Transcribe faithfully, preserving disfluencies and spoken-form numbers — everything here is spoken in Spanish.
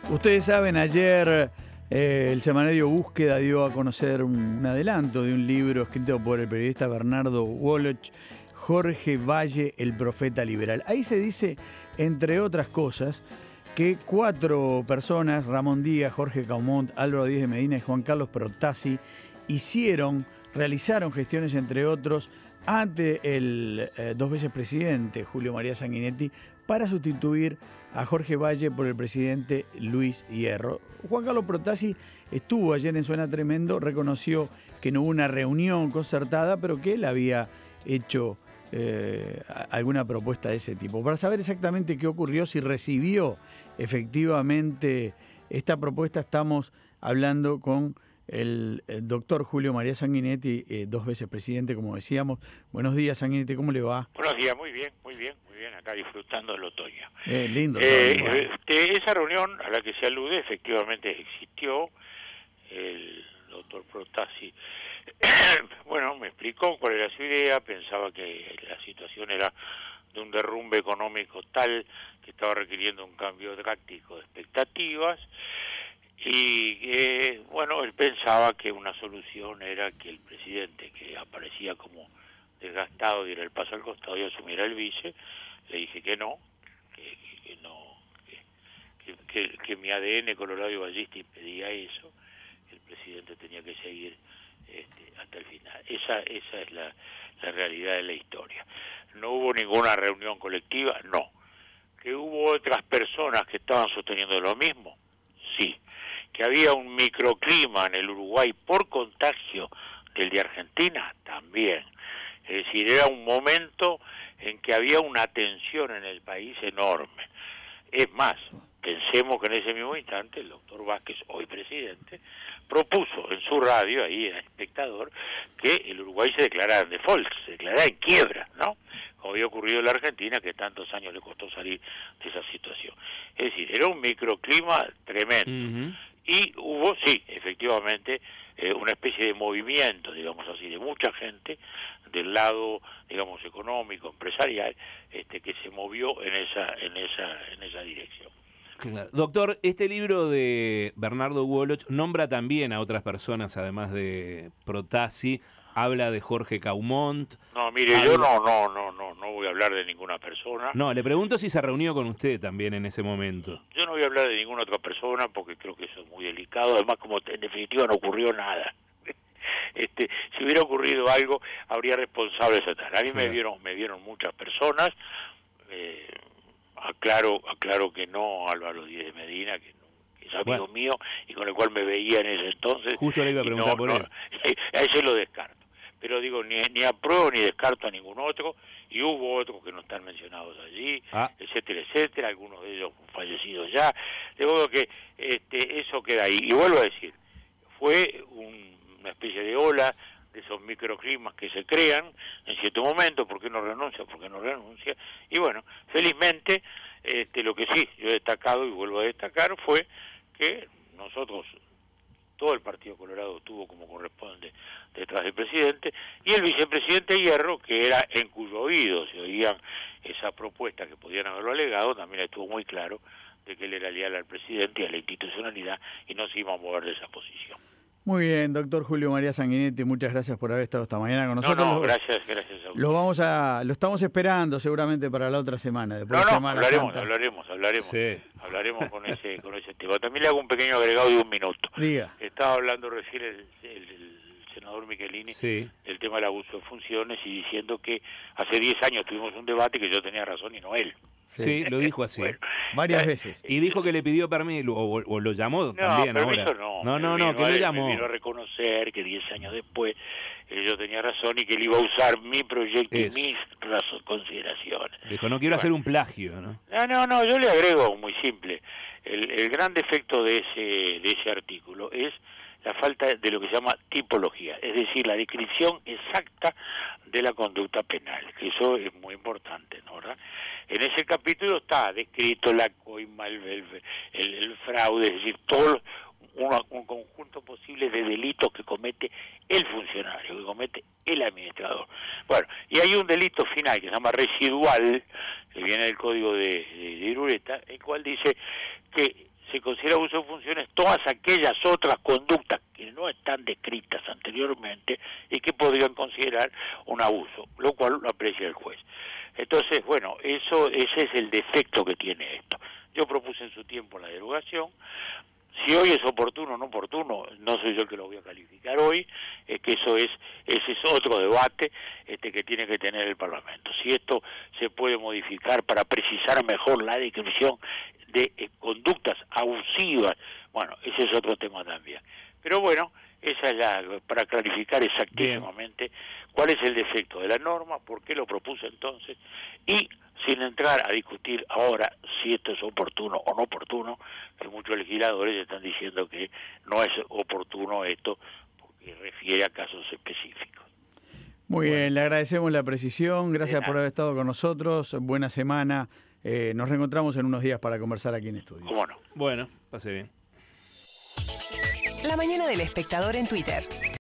Ustedes saben, ayer eh, el semanario Búsqueda dio a conocer un, un adelanto de un libro escrito por el periodista Bernardo Woloch, Jorge Valle, el profeta liberal. Ahí se dice, entre otras cosas, que cuatro personas, Ramón Díaz, Jorge Caumont, Álvaro Díaz de Medina y Juan Carlos Protasi, hicieron, realizaron gestiones, entre otros, ante el eh, dos veces presidente Julio María Sanguinetti para sustituir a Jorge Valle por el presidente Luis Hierro. Juan Carlos Protasi estuvo ayer en Suena Tremendo, reconoció que no hubo una reunión concertada, pero que él había hecho eh, alguna propuesta de ese tipo. Para saber exactamente qué ocurrió, si recibió efectivamente esta propuesta, estamos hablando con el, el doctor Julio María Sanguinetti, eh, dos veces presidente, como decíamos. Buenos días, Sanguinetti, ¿cómo le va? Buenos días, muy bien, muy bien, muy bien, acá disfrutando del otoño. Eh, lindo. Eh, este, esa reunión a la que se alude efectivamente existió. El doctor Protasi, bueno, me explicó cuál era su idea, pensaba que la situación era de un derrumbe económico tal que estaba requiriendo un cambio drástico de expectativas. Y eh, bueno, él pensaba que una solución era que el presidente, que aparecía como desgastado, diera el paso al costado y asumiera el vice. Le dije que no, que, que, que no, que, que, que mi A D N colorado y vallista impedía eso, que el presidente tenía que seguir este, hasta el final. Esa, esa es la, la realidad de la historia. No hubo ninguna reunión colectiva, no. Que hubo otras personas que estaban sosteniendo lo mismo, sí. Que había un microclima en el Uruguay por contagio del de Argentina, también. Es decir, era un momento en que había una tensión en el país enorme. Es más, pensemos que en ese mismo instante el doctor Vázquez, hoy presidente, propuso en su radio, ahí en el Espectador, que el Uruguay se declarara en default, se declarara en quiebra, ¿no? Como había ocurrido en la Argentina, que tantos años le costó salir de esa situación. Es decir, era un microclima tremendo. Uh-huh. Y hubo, sí, efectivamente, eh, una especie de movimiento, digamos así, de mucha gente del lado, digamos, económico, empresarial, este, que se movió en esa, en esa, en esa dirección. Claro. Doctor, este libro de Bernardo Woloch nombra también a otras personas, además de Protasi. Habla de Jorge Caumont. No, mire, habla... yo no, no, no, no, no voy a hablar de ninguna persona. No, le pregunto si se reunió con usted también en ese momento. Yo no voy a hablar de ninguna otra persona porque creo que eso es muy delicado. Además, como en definitiva no ocurrió nada. Este, si hubiera ocurrido algo, habría responsables atrás. A mí sí. me vieron, me vieron muchas personas. Eh, aclaro, aclaro que no Álvaro Díaz de Medina, que es amigo bueno. mío y con el cual me veía en ese entonces. Justo le iba a preguntar no, por no, él. A ese lo descarto. Pero digo, ni, ni apruebo ni descarto a ningún otro, y hubo otros que no están mencionados allí, ah. etcétera, etcétera, algunos de ellos fallecidos ya. De modo que este, eso queda ahí. Y vuelvo a decir, fue un, una especie de ola de esos microclimas que se crean en cierto momento. ¿Por qué no renuncia? ¿Por qué no renuncia? Y bueno, felizmente, este, lo que sí yo he destacado y vuelvo a destacar fue que nosotros, todo el Partido Colorado estuvo como corresponde detrás del presidente, y el vicepresidente Hierro, que era en cuyo oído se oían esa propuesta que podían haberlo alegado, también estuvo muy claro de que él era leal al presidente y a la institucionalidad y no se iba a mover de esa posición. Muy bien, doctor Julio María Sanguinetti, muchas gracias por haber estado esta mañana con nosotros. No, no, gracias, gracias a usted. Lo vamos a, lo estamos esperando seguramente para la otra semana. Después no, no, de Semana hablaremos, Santa. hablaremos, hablaremos, sí. hablaremos con ese, con ese tema. También le hago un pequeño agregado de un minuto. Diga. Estaba hablando recién el, el, el senador Michelini sí. del tema del abuso de funciones y diciendo que hace diez años tuvimos un debate que yo tenía razón y no él. Sí, sí, lo dijo así. Bueno, varias eh, veces. Y dijo que le pidió permiso, o, o lo llamó no, también ahora. No, no, no, no, que lo llamó. Me vino a reconocer que diez años después eh, yo tenía razón y que él iba a usar mi proyecto Eso. y mis razón, consideraciones. Dijo, no quiero bueno. hacer un plagio, ¿no? No, no, no, yo le agrego muy simple. El, el gran defecto de ese, de ese artículo es la falta de lo que se llama tipología, es decir, la descripción exacta de la conducta penal, que eso es muy importante, ¿no? ¿verdad? En ese capítulo está descrito la coima, el, el, el, el fraude, es decir, todo un, un conjunto posible de delitos que comete el funcionario, que comete el administrador. Bueno, y hay un delito final que se llama residual, que viene del Código de, de, de Irureta, el cual dice que se considera abuso de funciones todas aquellas otras conductas que no están descritas anteriormente y que podrían considerar un abuso, lo cual lo aprecia el juez. Entonces, bueno, eso ese es el defecto que tiene esto. Yo propuse en su tiempo la derogación. Si hoy es oportuno o no oportuno, no soy yo el que lo voy a calificar hoy, es que eso es ese es otro debate este que tiene que tener el Parlamento. Si esto se puede modificar para precisar mejor la descripción de eh, conductas abusivas, bueno, ese es otro tema también. Pero bueno, esa es la para clarificar exactísimamente cuál es el defecto de la norma, por qué lo propuse entonces, y sin entrar a discutir ahora si esto es oportuno o no oportuno, que muchos legisladores están diciendo que no es oportuno esto porque refiere a casos específicos. Muy bueno. Bien, le agradecemos la precisión, gracias por haber estado con nosotros, buena semana, eh, nos reencontramos en unos días para conversar aquí en estudio. ¿Cómo no? Bueno, pase bien. La mañana del Espectador en Twitter.